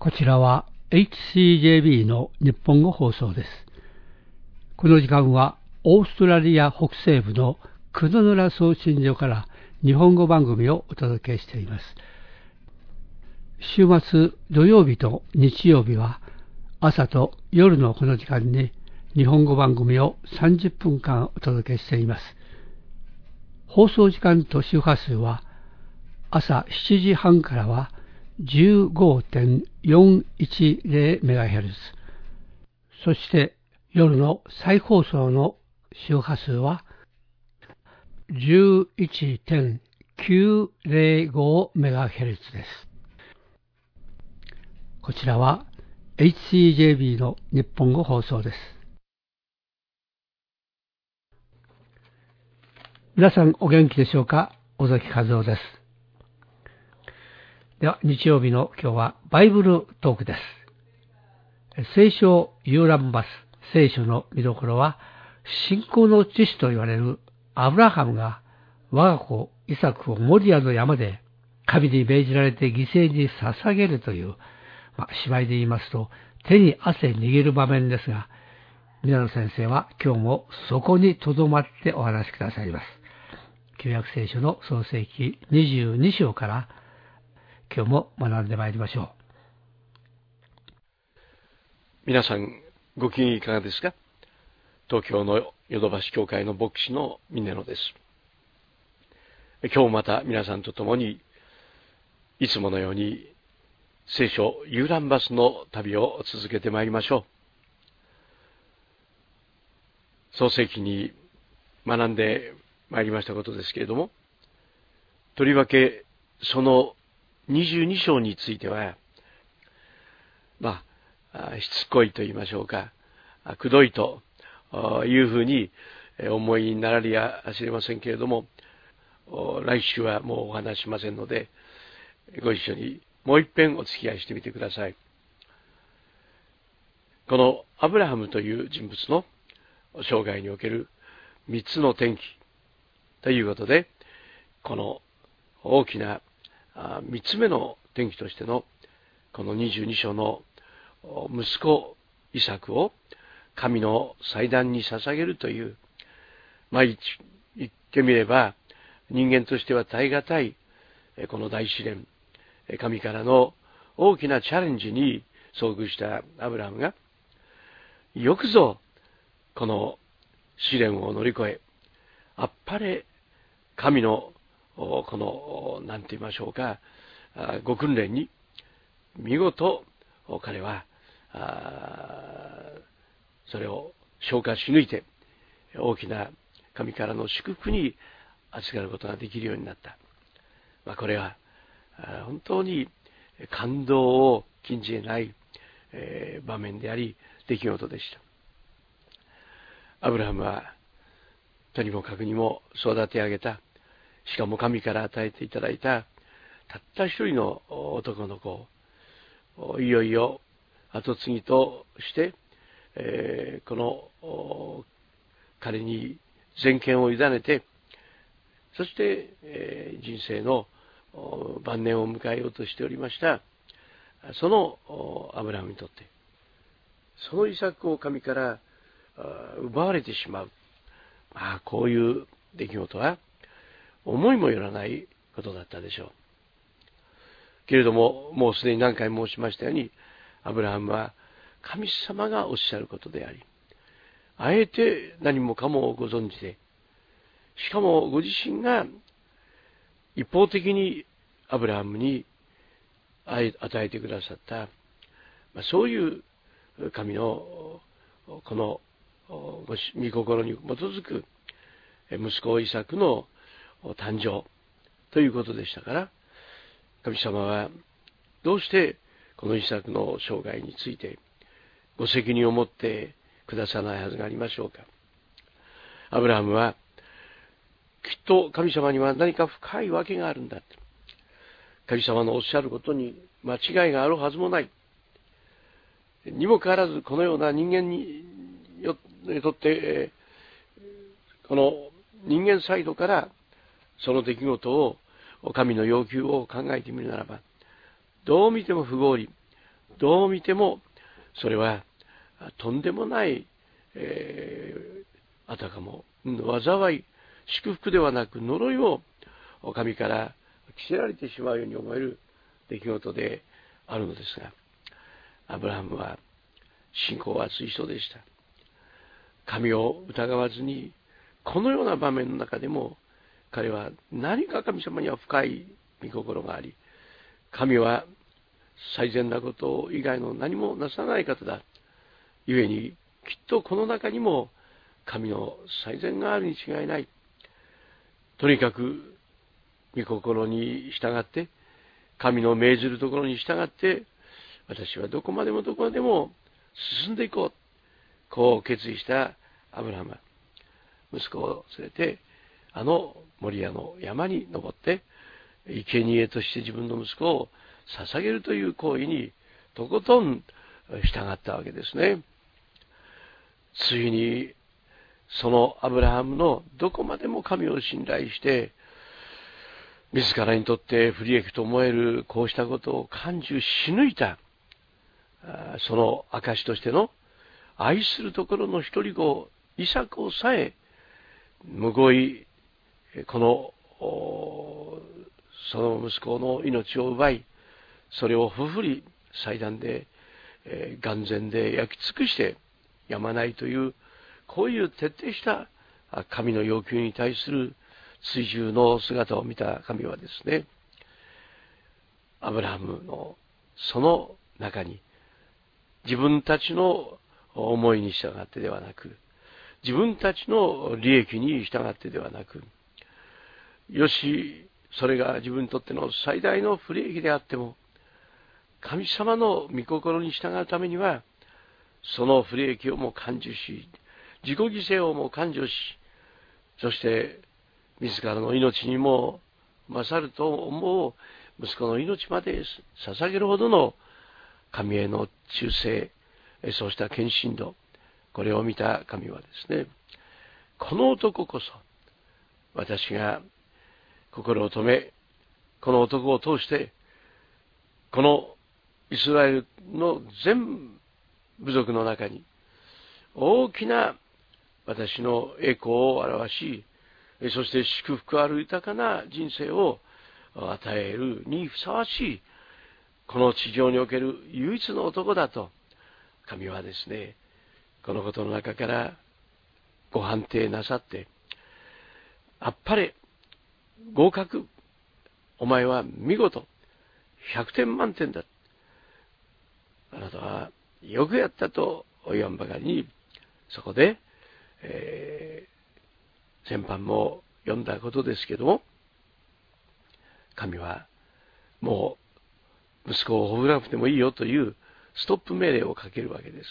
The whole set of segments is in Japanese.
こちらは HCJB の日本語放送です。この時間はオーストラリア北西部のクノヌラ送信所から日本語番組をお届けしています。週末土曜日と日曜日は朝と夜のこの時間に日本語番組を30分間お届けしています。放送時間と周波数は朝7時半からは 15.410MHz、 そして夜の再放送の周波数は 11.905MHz です。こちらは HCJB の日本語放送です。皆さんお元気でしょうか。尾崎和夫です。では日曜日の今日はバイブルトークです。聖書遊覧バス、聖書の見どころは、信仰の父と言われるアブラハムが我が子イサクをモリアの山で神に命じられて犠牲に捧げるという、芝居で言いますと手に汗握る場面ですが、皆野先生は今日もそこにとどまってお話しくださいます。旧約聖書の創世記22章から今日も学んでまいりましょう。 皆さんご機嫌いかがですか。東京のヨドバシ教会の牧師の峰野です。今日もまた皆さんと共にいつものように聖書遊覧バスの旅を続けてまいりましょう。創世記に学んでまいりましたことですけれども、とりわけその22章については、しつこいと言いましょうか、くどいというふうに思いになられやしれませんけれども、来週はもうお話しませんので、ご一緒にもう一遍お付き合いしてみてください。このアブラハムという人物の生涯における3つの転機ということで、この大きな3つ目の転機としてのこの22章の息子イサクを神の祭壇に捧げるという、言ってみれば人間としては耐え難いこの大試練、神からの大きなチャレンジに遭遇したアブラハムが、よくぞこの試練を乗り越え、あっぱれ神のこの何て言いましょうか、ご訓練に見事彼はそれを消化し抜いて、大きな神からの祝福に預かることができるようになった。これは本当に感動を禁じ得ない場面であり出来事でした。アブラハムはとにもかくにも育て上げた、しかも神から与えていただいたたった一人の男の子をいよいよ後継ぎとして、この彼に全権を委ねて、そして、人生の晩年を迎えようとしておりました。そのアブラハムにとって、そのイサクを神から奪われてしまう、こういう出来事は思いもよらないことだったでしょう。けれども、もうすでに何回申しましたように、アブラハムは神様がおっしゃることであり、あえて何もかもご存知で、しかもご自身が一方的にアブラハムに与えてくださった、そういう神のこの御心に基づく息子イサクの誕生ということでしたから、神様はどうしてこのイサクの生涯についてご責任を持ってくださらないはずがありましょうか。アブラハムはきっと神様には何か深い訳があるんだ、神様のおっしゃることに間違いがあるはずもないにもかかわらず、このような人間にとってこの人間サイドからその出来事を神の要求を考えてみるならば、どう見ても不合理、 どう見てもそれはとんでもない、あたかも災い、祝福ではなく呪いを神から着せられてしまうように思える出来事であるのですが、アブラハムは信仰は厚い人でした。神を疑わずに、このような場面の中でも彼は何か神様には深い御心があり、神は最善なこと以外の何もなさない方だ。故にきっとこの中にも神の最善があるに違いない。とにかく御心に従って、神の命ずるところに従って、私はどこまでも進んでいこう。こう決意したアブラハムは、息子を連れて、モリアの山に登って、生贄として自分の息子を捧げるという行為にとことん従ったわけですね。ついに、そのアブラハムのどこまでも神を信頼して、自らにとって不利益と思えるこうしたことを感受し抜いた、その証としての愛するところの一人子イサクをさえむごいその息子の命を奪い、それを不振り祭壇で、眼前で焼き尽くしてやまないという、こういう徹底した神の要求に対する追従の姿を見た神はですね、アブラハムのその中に自分たちの思いに従ってではなく、自分たちの利益に従ってではなく、よし、それが自分にとっての最大の不利益であっても、神様の御心に従うためには、その不利益をも感受し、自己犠牲をも感情し、そして自らの命にも勝ると思う息子の命まで捧げるほどの神への忠誠、そうした献身度、これを見た神はですね、この男こそ私が心を止め、この男を通してこのイスラエルの全部族の中に大きな私の栄光を表し、そして祝福ある豊かな人生を与えるにふさわしい、この地上における唯一の男だと、神はですね、このことの中からご判定なさって、あっぱれ、合格、お前は見事、100点満点だ。あなたはよくやったと言わんばかりに、そこで、先般も読んだことですけども、神はもう息子をほぐらなくてもいいよというストップ命令をかけるわけです。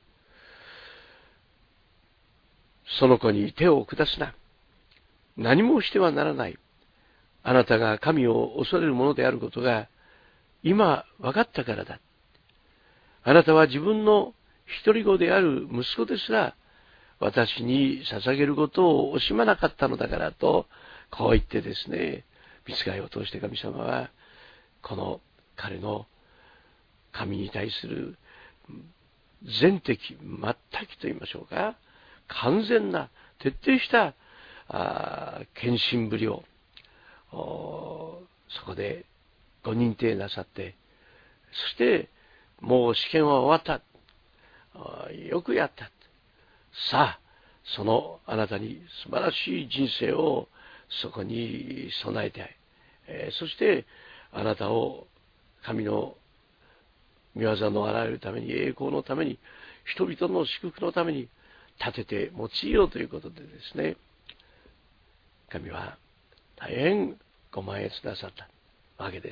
その子に手を下すな。何もしてはならない。あなたが神を恐れるものであることが今分かったからだ。あなたは自分の一人子である息子ですら私に捧げることを惜しまなかったのだからと、こう言ってですね、御使いを通して神様はこの彼の神に対する全的、全きと言いましょうか、完全な徹底した献身ぶりをそこでご認定なさって、そしてもう試験は終わった、よくやった、さあそのあなたに素晴らしい人生をそこに備えて、そしてあなたを神の御業のあらゆるために、栄光のために、人々の祝福のために立てて用いようということでですね、神は大変ご満悦なさったわけです。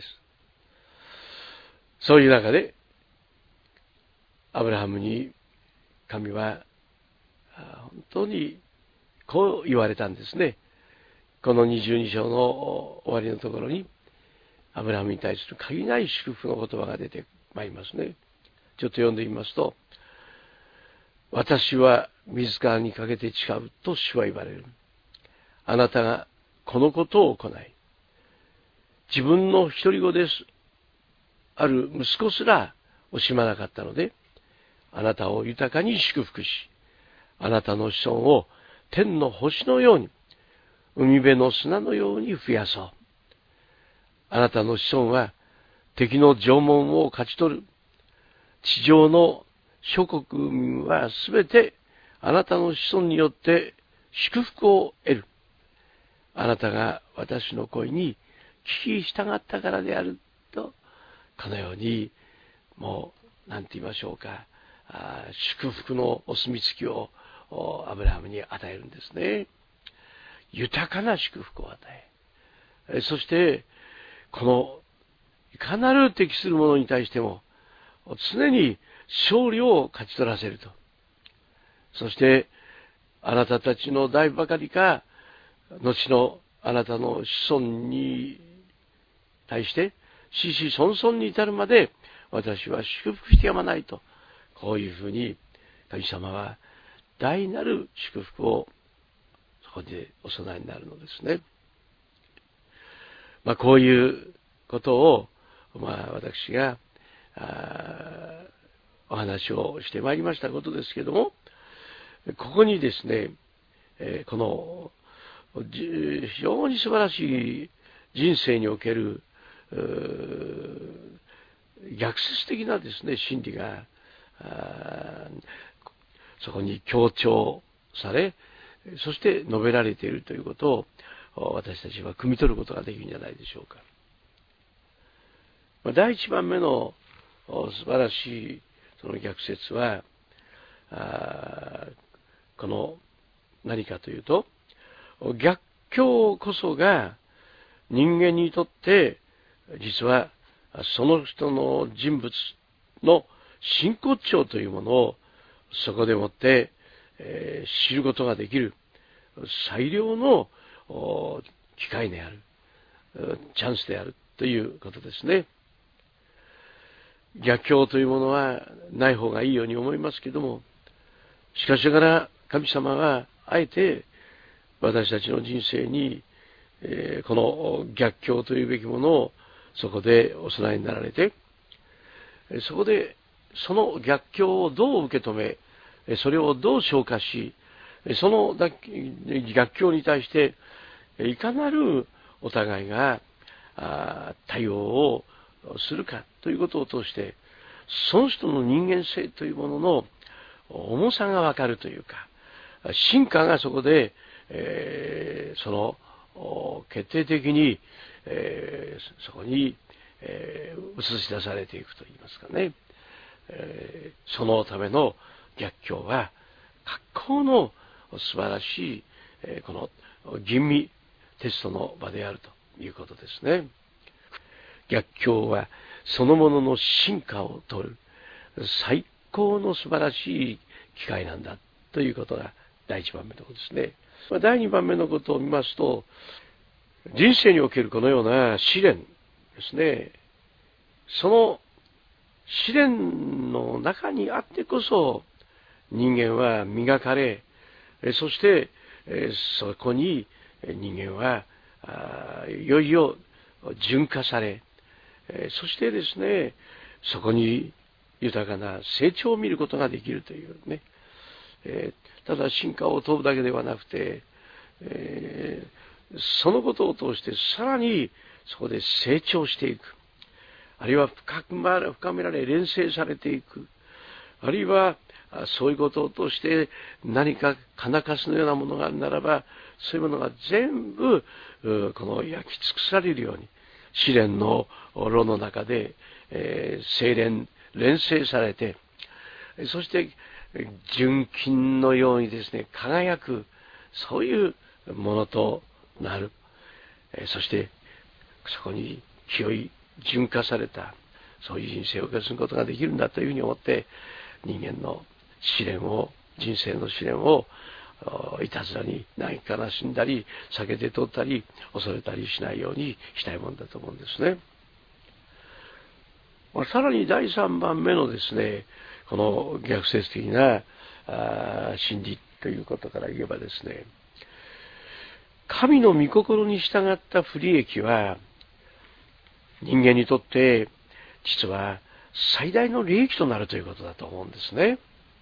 そういう中でアブラハムに神は本当にこう言われたんですね。この22章の終わりのところにアブラハムに対する限りない祝福の言葉が出てまいりますね。ちょっと読んでみますと、私は自らにかけて誓うと主は言われる。あなたがこのことを行い、自分の一人子ですある息子すら惜しまなかったので、あなたを豊かに祝福し、あなたの子孫を天の星のように、海辺の砂のように増やそう。あなたの子孫は敵の城門を勝ち取る。地上の諸国民はすべてあなたの子孫によって祝福を得る。あなたが私の声に聞き従ったからであると、このように、もう、なんて言いましょうか、祝福のお墨付きをアブラハムに与えるんですね。豊かな祝福を与え、そして、この、いかなる敵する者に対しても、常に勝利を勝ち取らせると。そして、あなたたちの代ばかりか、後のあなたの子孫に対して、子々孫々に至るまで、私は祝福してやまないと。こういうふうに、神様は大なる祝福をそこでお供えになるのですね。こういうことを、私がお話をしてまいりましたことですけれども、ここにですね、この非常に素晴らしい人生における逆説的なですね、真理がそこに強調され、そして述べられているということを私たちは汲み取ることができるんじゃないでしょうか。第一番目の素晴らしいその逆説は、この何かというと、逆境こそが人間にとって実はその人の人物の真骨頂というものをそこでもって知ることができる最良の機会である、チャンスであるということですね。逆境というものはない方がいいように思いますけども、しかしながら神様はあえて私たちの人生にこの逆境というべきものをそこでお供えになられて、そこでその逆境をどう受け止め、それをどう消化し、その逆境に対していかなるお互いが対応をするかということを通して、その人の人間性というものの重さがわかるというか、進化がそこで、その決定的に、そこに、映し出されていくといいますかね、そのための逆境は格好の素晴らしい、この吟味テストの場であるということですね。逆境はそのものの進化を取る最高の素晴らしい機会なんだということが第一番目のことですね。第二番目のことを見ますと、人生におけるこのような試練ですね、その試練の中にあってこそ人間は磨かれ、そしてそこに人間はいよいよ純化され、そしてですね、そこに豊かな成長を見ることができるというね、ただ進化を問うだけではなくて、そのことを通してさらにそこで成長していく、あるいは深められ錬成されていく、あるいはそういうことを通して何か金かすのようなものがあるならば、そういうものが全部この焼き尽くされるように試練の炉の中で、精錬錬成されて、そして純金のようにですね輝く、そういうものとなる。そしてそこに清い純化されたそういう人生を受け継ぐことができるんだというふうに思って、人間の試練を、人生の試練をいたずらに嘆き悲しんだり避けて通ったり恐れたりしないようにしたいものだと思うんですね。さらに第3番目のですね、この逆説的な真理ということから言えばですね、神の御心に従った不利益は人間にとって実は最大の利益となるということだと思うんですね。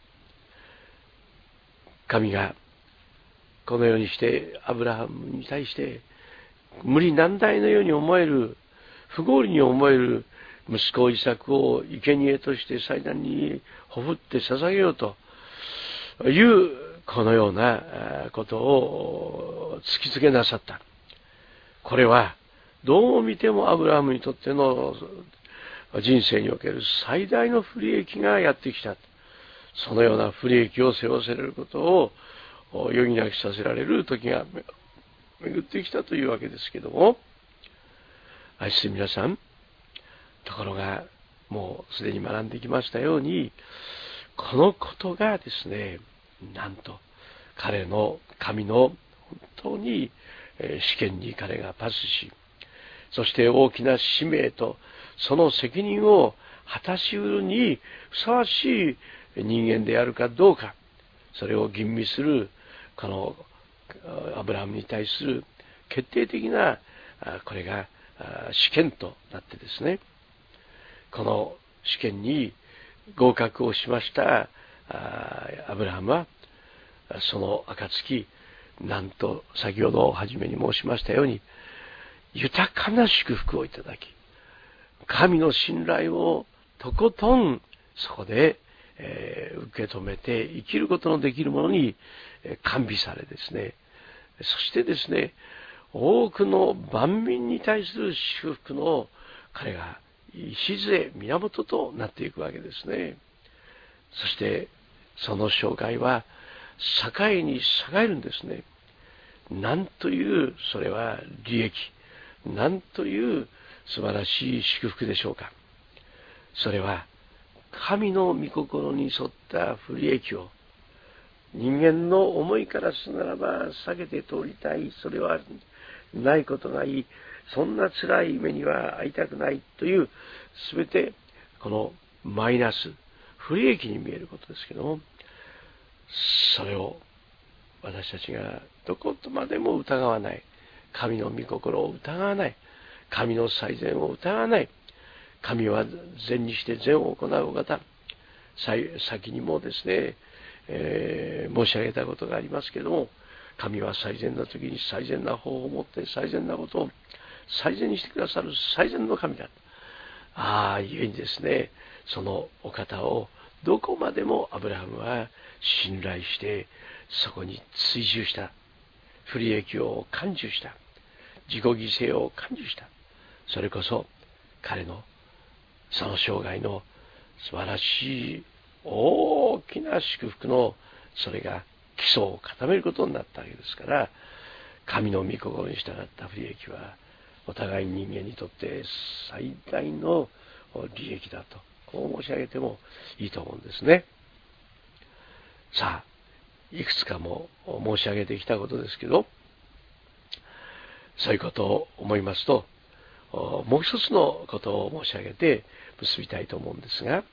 神がこのようにしてアブラハムに対して無理難題のように思える、不合理に思える息子イサクを生贄として祭壇にほふって捧げようというこのようなことを突きつけなさった。これはどう見てもアブラハムにとっての人生における最大の不利益がやってきた。そのような不利益を背負わせられることを余儀なくさせられる時が巡ってきたというわけですけども、愛する皆さん、ところがもうすでに学んできましたように、このことがですね、なんと彼の神の本当に試験に彼がパスし、そして大きな使命とその責任を果たしうるにふさわしい人間であるかどうか、それを吟味するこのアブラハムに対する決定的なこれが試験となってですね、この試験に合格をしましたアブラハムは、その暁、なんと先ほど初めに申しましたように、豊かな祝福をいただき、神の信頼をとことんそこで、受け止めて生きることのできるものに完備されですね、そしてですね、多くの万民に対する祝福の彼が礎、源となっていくわけですね。そしてその生涯は栄に栄えるんですね。なんというそれは利益、なんという素晴らしい祝福でしょうか。それは神の御心に沿った不利益を人間の思いからすならば避けて通りたい、それはないことがいい、そんな辛い目には遭いたくないという、すべてこのマイナス、不利益に見えることですけども、それを私たちがどことまでも疑わない、神の御心を疑わない、神の最善を疑わない、神は善にして善を行うお方、先にもですね、申し上げたことがありますけれども、神は最善な時に最善な方法を持って最善なことを最善にしてくださる最善の神だ。ゆえにですね、そのお方をどこまでもアブラハムは信頼してそこに追従した、不利益を甘受した、自己犠牲を甘受した。それこそ彼のその生涯の素晴らしい大きな祝福のそれが基礎を固めることになったわけですから、神の御心に従った不利益はお互い人間にとって最大の利益だと、こう申し上げてもいいと思うんですね。さあ、いくつかも申し上げてきたことですけど、そういうことを思いますと、もう一つのことを申し上げて結びたいと思うんですが、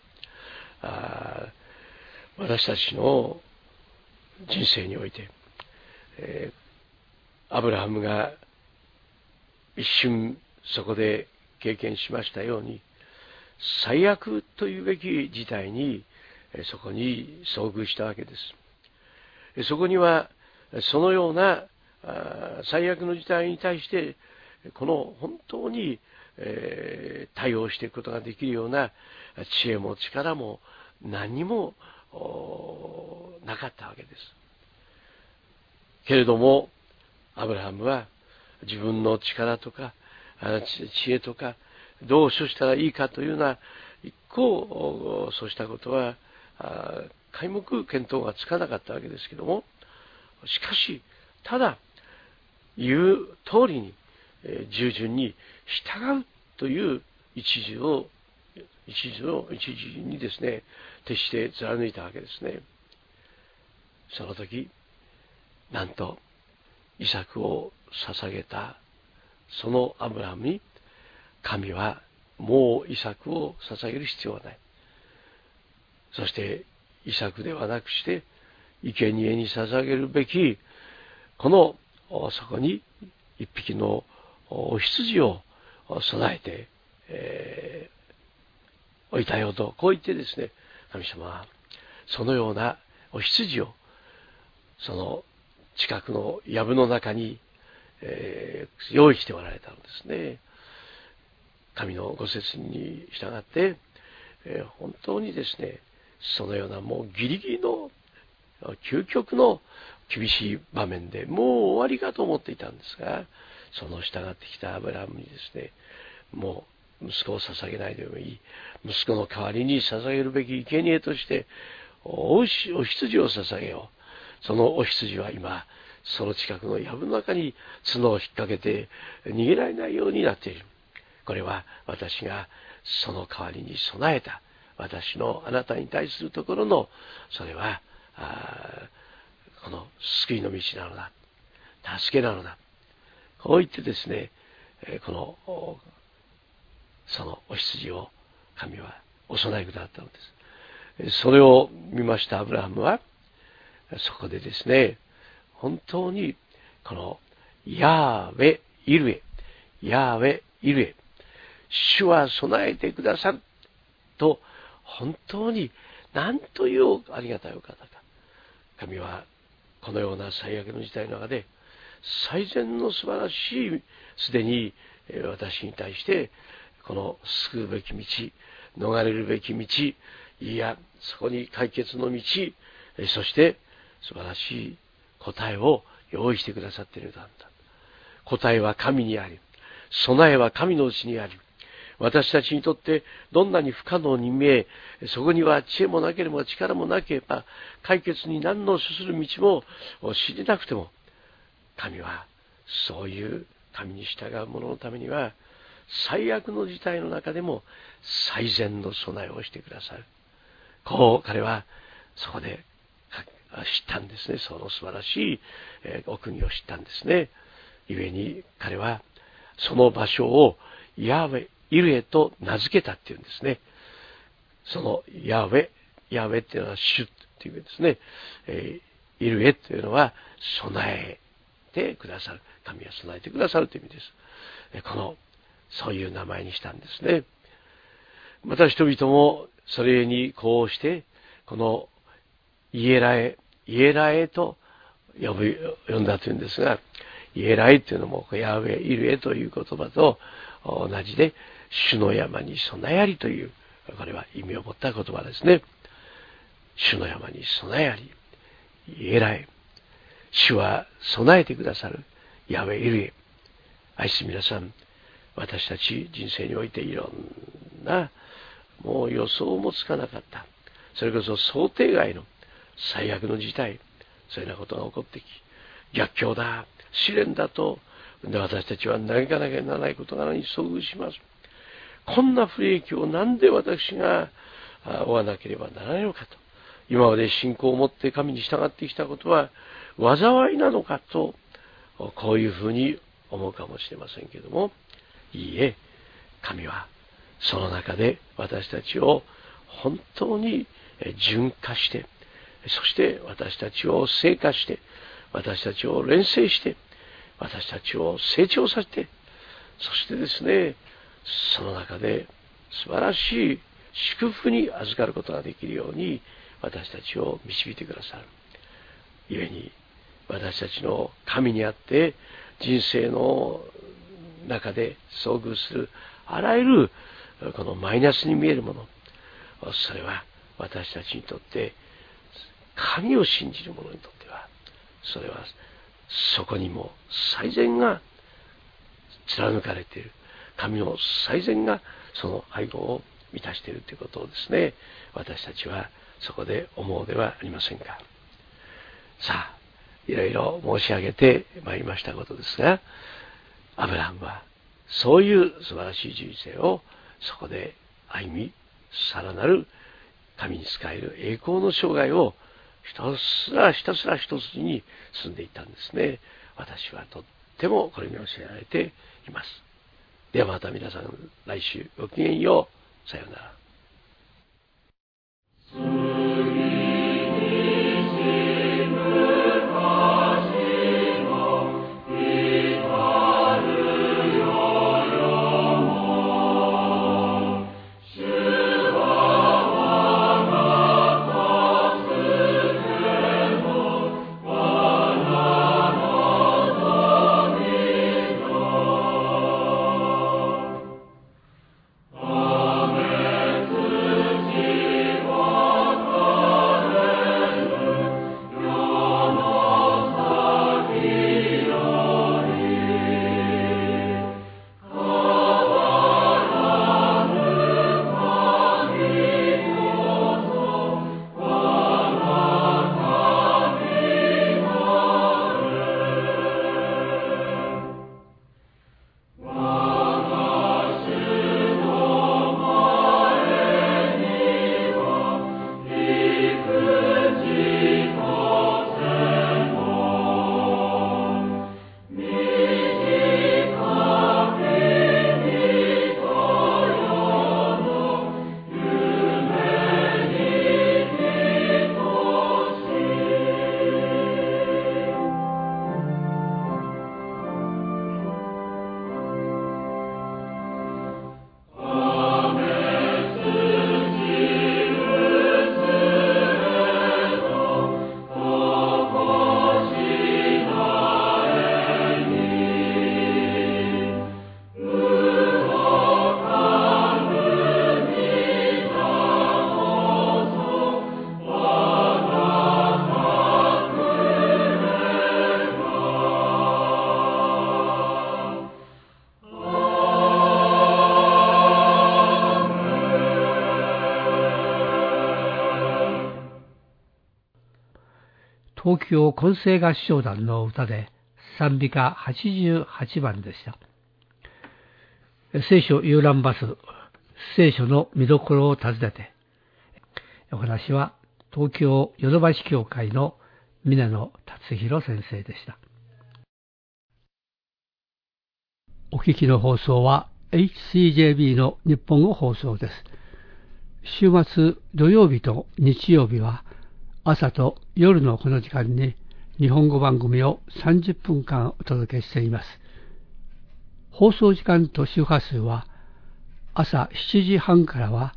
私たちの人生において、アブラハムが一瞬そこで経験しましたように、最悪というべき事態にそこに遭遇したわけです。そこにはそのような最悪の事態に対してこの本当に対応していくことができるような知恵も力も何にもなかったわけです。けれどもアブラハムは自分の力とか知恵とかどう処したらいいかというような一向そうしたことは皆目見当がつかなかったわけですけども、しかしただ言う通りに従順に従うという一時にですね徹して貫いたわけですね。その時なんとイサクを捧げたそのアブラハムに神はもうイサクを捧げる必要はない、そしてイサクではなくして生贄に捧げるべきこのそこに一匹のお羊を備えて、 置いたよと、こう言ってですね、神様はそのようなお羊をその近くの藪の中に、用意しておられたのですね。神のご説に従って、本当にですね、そのようなもうギリギリの究極の厳しい場面でもう終わりかと思っていたんですが、その従ってきたアブラハムにですね、もう息子を捧げないでもいい、息子の代わりに捧げるべき生贄としてお羊を捧げよう。そのお羊は今その近くの藪の中に角を引っ掛けて逃げられないようになっている。これは私がその代わりに備えた私のあなたに対するところの、それはこの救いの道なのだ、助けなのだ、こう言ってですね、そのお羊を神はお供えくださったのです。それを見ましたアブラハムはそこでですね、本当にこのヤーウェイルエ、ヤーウェイルエ、主は備えてくださると、本当に何というありがたいお方か。神はこのような最悪の事態の中で最善の素晴らしい、すでに私に対してこの救うべき道、逃れるべき道、いやそこに解決の道、そして素晴らしい答えを用意してくださっているのだ。答えは神にあり、備えは神のうちにあり、私たちにとってどんなに不可能に見え、そこには知恵もなければ力もなければ解決に何の進る道も知りなくても、神はそういう神に従う者のためには最悪の事態の中でも最善の備えをしてくださる。こう彼はそこで知ったんですね。その素晴らしいお国を知ったんですね。故に彼はその場所をヤーウェイルエと名付けたっていうんですね。そのヤーウェっていうのは主っていうですね、イルエというのは備えてくださる、神は備えてくださるという意味です。そういう名前にしたんですね。また人々もそれにこうしてこのイエラエと呼んだというんですが、イエラエというのもヤーウェイルエという言葉と同じで、主の山に備えありという、これは意味を持った言葉ですね。主の山に備えあり、イエラエ、主は備えてくださるヤーウェイルエ。愛する皆さん、私たち人生においていろんなもう予想もつかなかった、それこそ想定外の最悪の事態、そういうようなことが起こってき、逆境だ、試練だと私たちは嘆かなきゃならないことに遭遇します。こんな不利益をなんで私が負わなければならないのかと、今まで信仰を持って神に従ってきたことは災いなのかと、こういうふうに思うかもしれませんけれども、いいえ、神はその中で私たちを本当に純化して、そして私たちを成果して、私たちを錬成して、私たちを成長させて、そしてですね、その中で素晴らしい祝福に預かることができるように私たちを導いてくださる。故に私たちの神にあって人生の中で遭遇するあらゆるこのマイナスに見えるもの、それは私たちにとって神を信じる者にとっては、それはそこにも最善が貫かれている、神の最善がその愛護を満たしているということをですね、私たちはそこで思うではありませんか。さあ、いろいろ申し上げてまいりましたことですが、アブラハムはそういう素晴らしい人生をそこで歩み、さらなる神に仕える栄光の生涯をひたすら一筋に進んでいったんですね。私はとってもこれに教えられています。ではまた皆さん、来週ごきげんよう。さようなら。 主は東京混声合唱団の歌で賛美歌88番でした。聖書遊覧バス、聖書の見どころを訪ねて、お話は東京ヨドバシ教会の峰野達弘先生でした。お聞きの放送は HCJB の日本語放送です。週末土曜日と日曜日は朝と夜のこの時間に日本語番組を30分間お届けしています。放送時間と周波数は朝7時半からは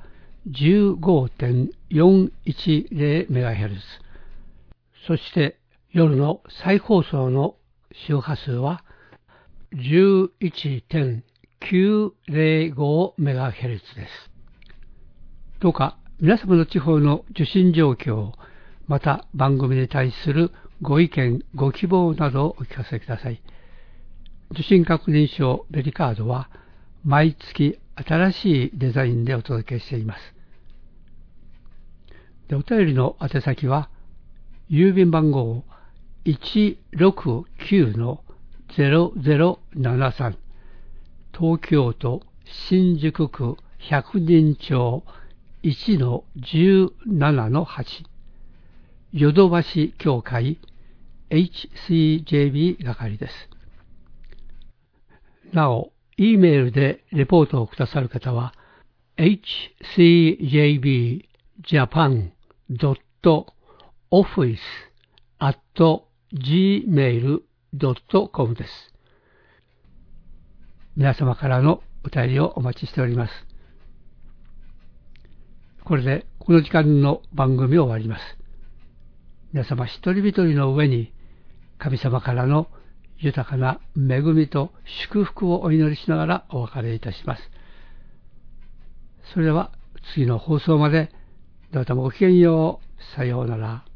15.410MHz、 そして夜の再放送の周波数は 11.905MHz です。どうか皆様の地方の受信状況、また番組に対するご意見、ご希望などをお聞かせください。受信確認証ベリカードは毎月新しいデザインでお届けしています。お便りの宛先は郵便番号 169-0073 東京都新宿区百人町 1-17-8 ヨドバシ教会 HCJB 係です。なお、Eメールでレポートをくださる方は hcjb-japan.office@gmail.com です。皆様からのお便りをお待ちしております。これでこの時間の番組を終わります。皆様一人一人の上に神様からの豊かな恵みと祝福をお祈りしながらお別れいたします。それでは次の放送までどうぞごきげんよう。さようなら。